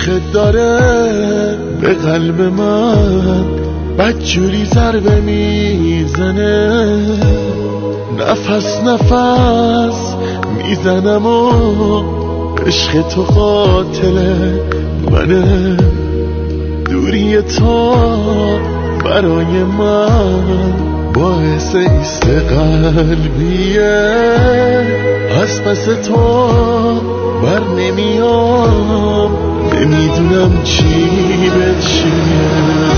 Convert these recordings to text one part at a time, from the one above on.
عشقت داره به قلب من بدجوری ضربه میزنه، نفس نفس میزنم و عشق تو قاتل منه. دوری تو برای من باعث ایست قلبیه، از پس تو بر نمیام، نمیدونم چی به چیه.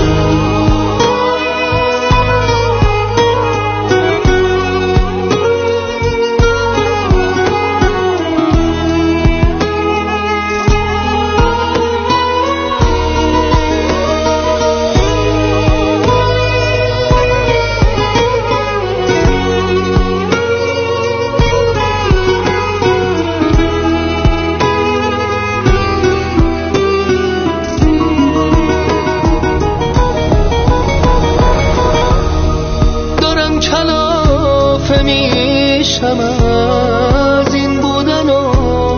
از این بودن و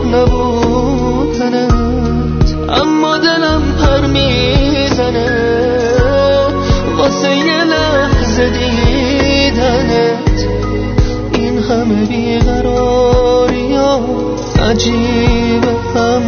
نبودنت، اما دلم پر میزنه واسه یه لحظه دیدنت. این همه بیقراری ها عجیبه، هم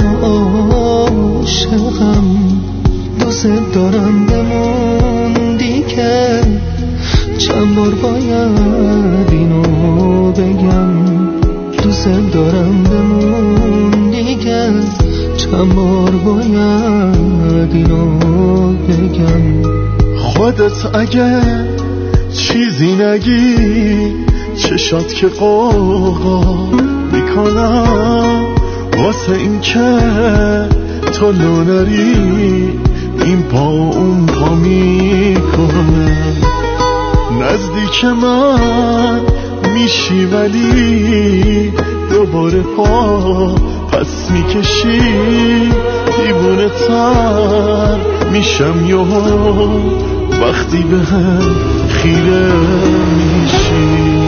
عاشقم، دوست دارم بموندی که چند بار باید اینو بگم. دوست دارم بموندی که چند بار باید اینو بگم. خودت اگه چیزی نگی چشات که قوقا میکنم، واسه این که تو نونری این پا اون پا میکنم. نزدیک من میشی ولی دوباره پا پس میکشی، دیوونه تر میشم یهو وقتی به هم خیره میشی.